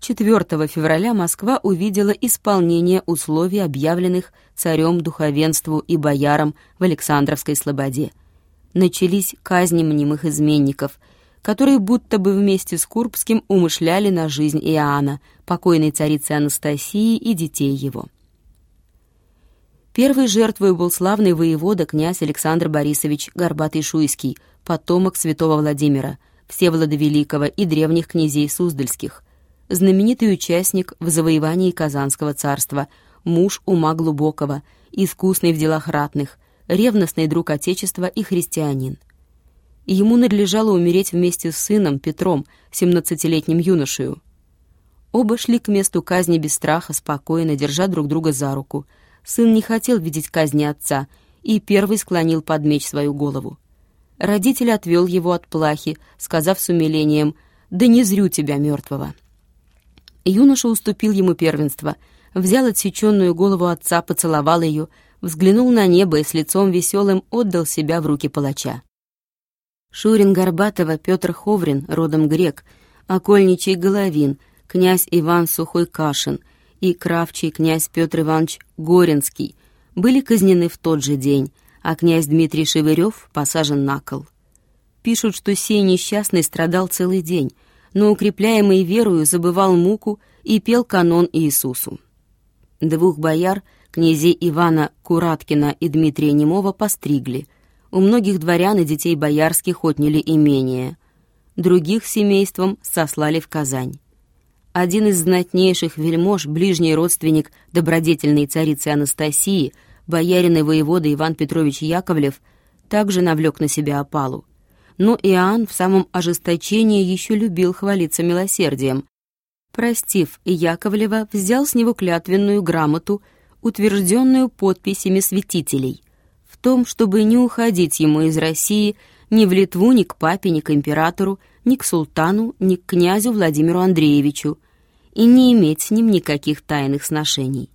4 февраля Москва увидела исполнение условий, объявленных царем духовенству и боярам в Александровской слободе. Начались казни мнимых изменников, которые будто бы вместе с Курбским умышляли на жизнь Иоанна, покойной царицы Анастасии и детей его. Первой жертвой был славный воевода князь Александр Борисович Горбатый-Шуйский, потомок святого Владимира, Всеволода Великого и древних князей Суздальских, знаменитый участник в завоевании Казанского царства, муж ума глубокого, искусный в делах ратных, ревностный друг Отечества и христианин. Ему надлежало умереть вместе с сыном Петром, 17-летним юношею. Оба шли к месту казни без страха, спокойно, держа друг друга за руку. Сын не хотел видеть казни отца и первый склонил под меч свою голову. Родитель отвел его от плахи, сказав с умилением: «Да не зрю тебя, мертвого». Юноша уступил ему первенство, взял отсеченную голову отца, поцеловал ее, взглянул на небо и с лицом веселым отдал себя в руки палача. Шурин Горбатова Петр Ховрин, родом грек, окольничий Головин, князь Иван Сухой-Кашин и кравчий князь Петр Иванович Горинский были казнены в тот же день, а князь Дмитрий Шевырев посажен на кол. Пишут, что сей несчастный страдал целый день, но, укрепляемый верою, забывал муку и пел канон Иисусу. 2 бояр, князей Ивана Кураткина и Дмитрия Немова, постригли. У многих дворян и детей боярских отняли имение. Других семейством сослали в Казань. Один из знатнейших вельмож, ближний родственник добродетельной царицы Анастасии, боярин и воевода Иван Петрович Яковлев, также навлек на себя опалу. Но Иоанн в самом ожесточении еще любил хвалиться милосердием. Простив Яковлева, взял с него клятвенную грамоту, утвержденную подписями святителей, в том, чтобы не уходить ему из России ни в Литву, ни к папе, ни к императору, ни к султану, ни к князю Владимиру Андреевичу, и не иметь с ним никаких тайных сношений.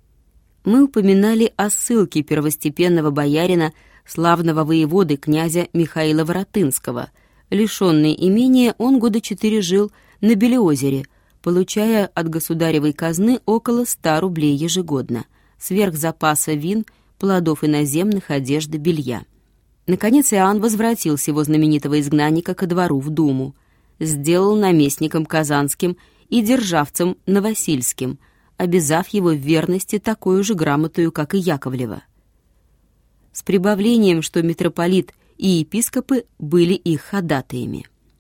Мы упоминали о ссылке первостепенного боярина, славного воеводы князя Михаила Воротынского. Лишенный имения, он года 4 жил на Белеозере, получая от государевой казны около 100 рублей ежегодно, сверх запаса вин, плодов иноземных, одежды, белья. Наконец Иоанн возвратил сего знаменитого изгнанника ко двору в Думу, сделал наместником казанским и державцем новосильским, обязав его в верности такую же грамотою, как и Яковлева, с прибавлением, что митрополит и епископы были их ходатаями.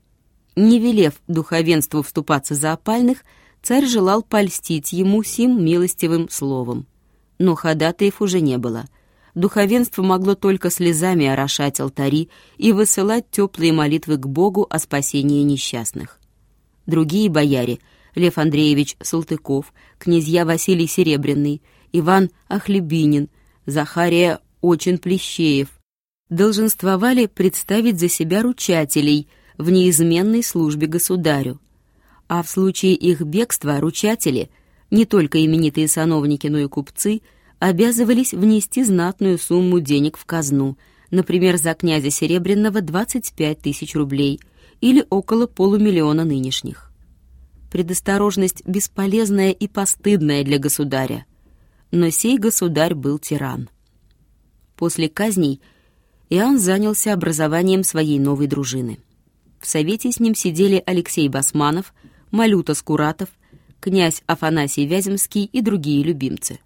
Не велев духовенству вступаться за опальных, царь желал польстить ему сим милостивым словом. Но ходатаев уже не было. Духовенство могло только слезами орошать алтари и высылать теплые молитвы к Богу о спасении несчастных. Другие бояре — Лев Андреевич Салтыков, князья Василий Серебряный, Иван Охлебинин, Захария Очин-Плещеев — долженствовали представить за себя ручателей в неизменной службе государю, а в случае их бегства ручатели, не только именитые сановники, но и купцы, обязывались внести знатную сумму денег в казну, например, за князя Серебряного 25 тысяч рублей или около 500 000 нынешних. Предосторожность бесполезная и постыдная для государя, но сей государь был тиран. После казней Иоанн занялся образованием своей новой дружины. В совете с ним сидели Алексей Басманов, Малюта Скуратов, князь Афанасий Вяземский и другие любимцы.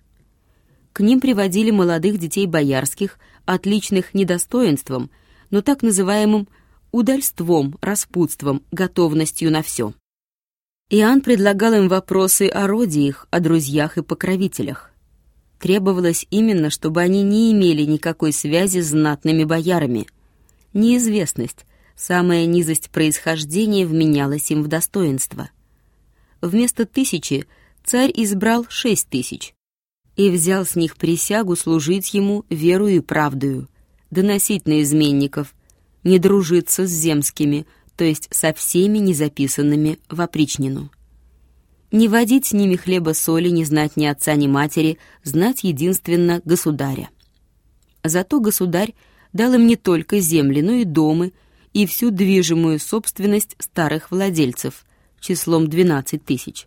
К ним приводили молодых детей боярских, отличных не достоинством, но так называемым удальством, распутством, готовностью на все. Иоанн предлагал им вопросы о роде их, о друзьях и покровителях. Требовалось именно, чтобы они не имели никакой связи с знатными боярами. Неизвестность, самая низость происхождения вменялась им в достоинство. Вместо 1000 царь избрал 6000 и взял с них присягу служить ему верою и правдою, доносить на изменников, не дружиться с земскими, то есть со всеми незаписанными в опричнину. Не водить с ними хлеба-соли, не знать ни отца, ни матери, знать единственно государя. Зато государь дал им не только земли, но и домы, и всю движимую собственность старых владельцев, числом 12 000,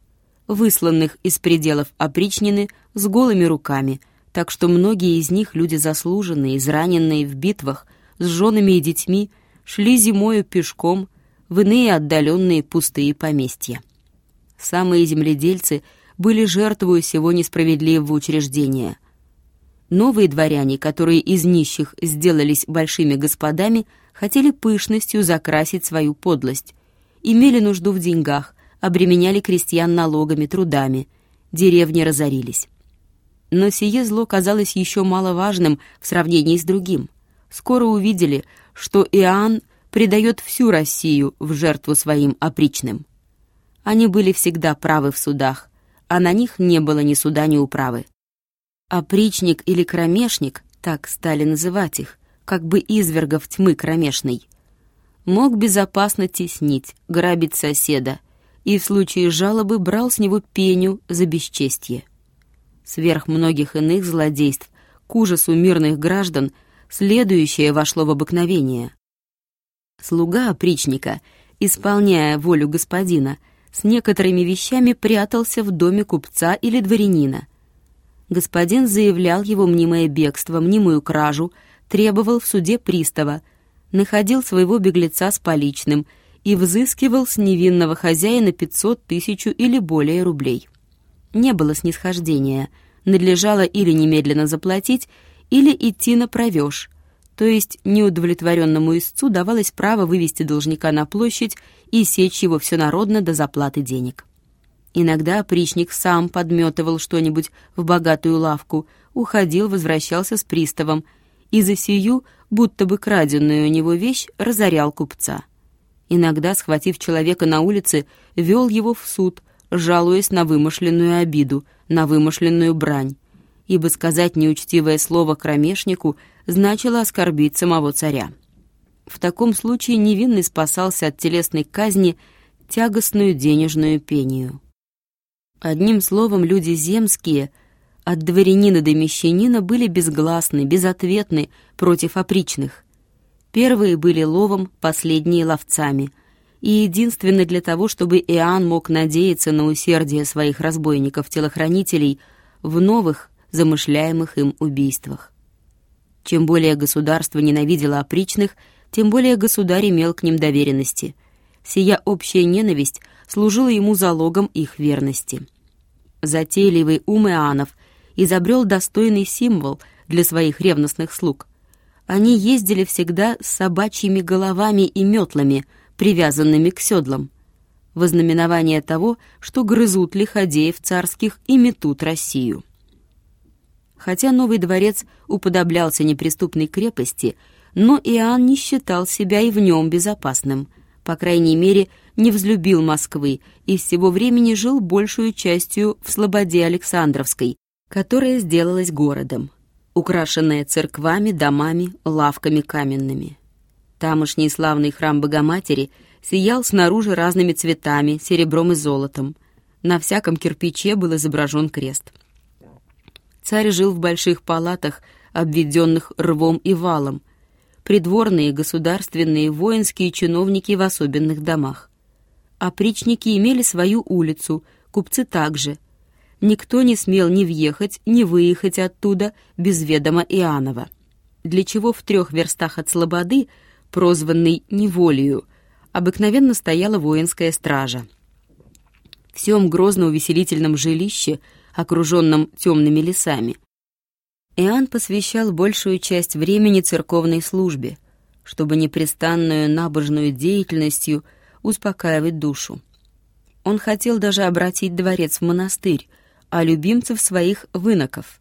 высланных из пределов опричнины с голыми руками, так что многие из них, люди заслуженные, израненные в битвах, с женами и детьми, шли зимою пешком в иные отдаленные пустые поместья. Самые земледельцы были жертвою сего несправедливого учреждения. Новые дворяне, которые из нищих сделались большими господами, хотели пышностью закрасить свою подлость, имели нужду в деньгах, обременяли крестьян налогами, трудами, деревни разорились. Но сие зло казалось еще маловажным в сравнении с другим. Скоро увидели, что Иоанн предает всю Россию в жертву своим опричным. Они были всегда правы в судах, а на них не было ни суда, ни управы. Опричник или кромешник, так стали называть их, как бы извергов тьмы кромешной, мог безопасно теснить, грабить соседа и в случае жалобы брал с него пеню за бесчестье. Сверх многих иных злодейств, к ужасу мирных граждан, следующее вошло в обыкновение. Слуга опричника, исполняя волю господина, с некоторыми вещами прятался в доме купца или дворянина. Господин заявлял его мнимое бегство, мнимую кражу, требовал в суде пристава, находил своего беглеца с поличным и взыскивал с невинного хозяина 500, 1000 или более рублей. Не было снисхождения, надлежало или немедленно заплатить, или идти на провеж, то есть неудовлетворенному истцу давалось право вывести должника на площадь и сечь его всенародно до заплаты денег. Иногда опричник сам подметывал что-нибудь в богатую лавку, уходил, возвращался с приставом, и за сию, будто бы краденную у него вещь, разорял купца. Иногда, схватив человека на улице, вел его в суд, жалуясь на вымышленную обиду, на вымышленную брань, ибо сказать неучтивое слово кромешнику значило оскорбить самого царя. В таком случае невинный спасался от телесной казни тягостную денежную пению. Одним словом, люди земские, от дворянина до мещанина, были безгласны, безответны против опричных. Первые были ловом, последние — ловцами, и единственно для того, чтобы Иоанн мог надеяться на усердие своих разбойников-телохранителей в новых, замышляемых им убийствах. Чем более государство ненавидело опричных, тем более государь имел к ним доверенности. Сия общая ненависть служила ему залогом их верности. Затейливый ум Иоаннов изобрел достойный символ для своих ревностных слуг. Они ездили всегда с собачьими головами и метлами, привязанными к седлам, во знаменование того, что грызут лиходеев царских и метут Россию. Хотя новый дворец уподоблялся неприступной крепости, но Иоанн не считал себя и в нем безопасным, по крайней мере, не взлюбил Москвы и с сего времени жил большую частью в слободе Александровской, которая сделалась городом, украшенная церквами, домами, лавками каменными. Тамошний славный храм Богоматери сиял снаружи разными цветами, серебром и золотом. На всяком кирпиче был изображен крест. Царь жил в больших палатах, обведенных рвом и валом, придворные, государственные, воинские чиновники в особенных домах. Опричники имели свою улицу, купцы также. Никто не смел ни въехать, ни выехать оттуда без ведома Иоаннова, для чего в 3 верстах от слободы, прозванной Неволею, обыкновенно стояла воинская стража. В сём грозно-увеселительном жилище, окруженном темными лесами, Иоанн посвящал большую часть времени церковной службе, чтобы непрестанную набожную деятельностью успокаивать душу. Он хотел даже обратить дворец в монастырь, а любимцев своих — в иноков.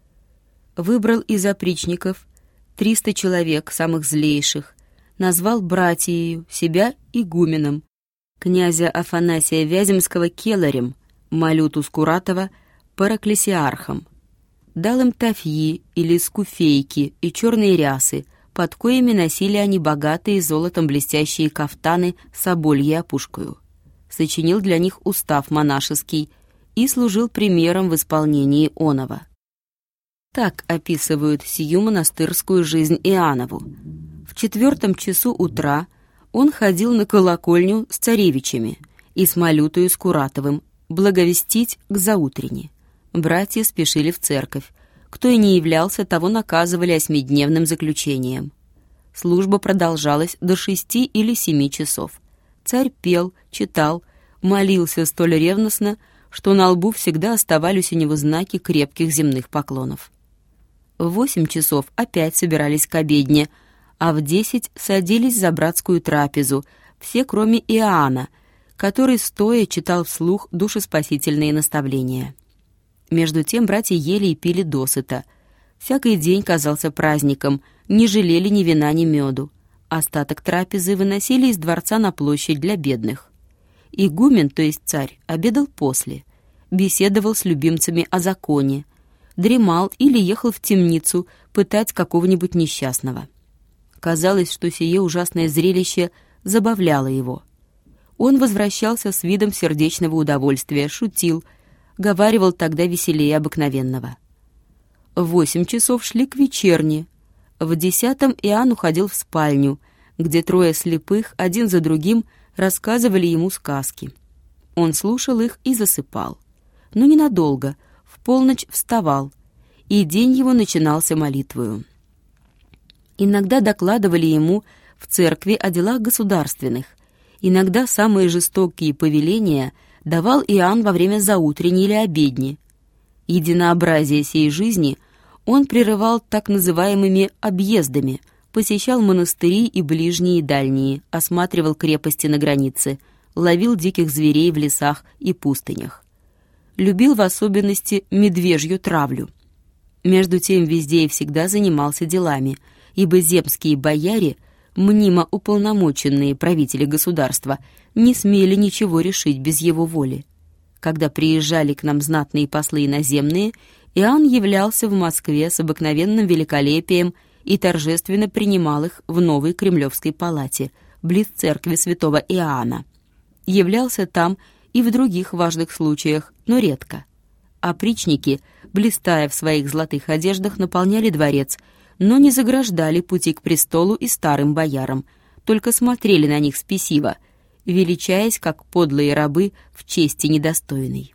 Выбрал из опричников 300 человек, самых злейших, назвал братиею, себя игуменом, князя Афанасия Вяземского келарем, Малюту Скуратова параклесиархом. Дал им тафьи или скуфейки и черные рясы, под коями носили они богатые золотом блестящие кафтаны с обольей опушкою. Сочинил для них устав монашеский и служил примером в исполнении оного. Так описывают сию монастырскую жизнь Иоаннову. В 4 часу утра он ходил на колокольню с царевичами и с Малютою Скуратовым, благовестить к заутрени. Братья спешили в церковь. Кто и не являлся, того наказывали 8-дневным заключением. Служба продолжалась до 6 или 7 часов. Царь пел, читал, молился столь ревностно, что на лбу всегда оставались у него знаки крепких земных поклонов. В 8 часов опять собирались к обедне, а в 10 садились за братскую трапезу, все кроме Иоанна, который стоя читал вслух душеспасительные наставления. Между тем братья ели и пили досыта. Всякий день казался праздником, не жалели ни вина, ни меду. Остаток трапезы выносили из дворца на площадь для бедных. Игумен, то есть царь, обедал после, беседовал с любимцами о законе, дремал или ехал в темницу пытать какого-нибудь несчастного. Казалось, что сие ужасное зрелище забавляло его. Он возвращался с видом сердечного удовольствия, шутил, говаривал тогда веселее обыкновенного. В 8 часов шли к вечерне. В 10 Иоанн уходил в спальню, где 3 слепых один за другим рассказывали ему сказки. Он слушал их и засыпал. Но ненадолго, в полночь вставал, и день его начинался молитвою. Иногда докладывали ему в церкви о делах государственных, иногда самые жестокие повеления давал Иоанн во время заутренней или обедни. Единообразие сей жизни он прерывал так называемыми объездами, посещал монастыри и ближние и дальние, осматривал крепости на границе, ловил диких зверей в лесах и пустынях. Любил в особенности медвежью травлю. Между тем везде и всегда занимался делами, ибо земские бояре, мнимо уполномоченные правители государства, не смели ничего решить без его воли. Когда приезжали к нам знатные послы иноземные, Иоанн являлся в Москве с обыкновенным великолепием и торжественно принимал их в новой Кремлевской палате, близ церкви святого Иоанна. Являлся там и в других важных случаях, но редко. Опричники, блистая в своих золотых одеждах, наполняли дворец, но не заграждали пути к престолу и старым боярам, только смотрели на них спесиво, величаясь, как подлые рабы, в чести недостойной.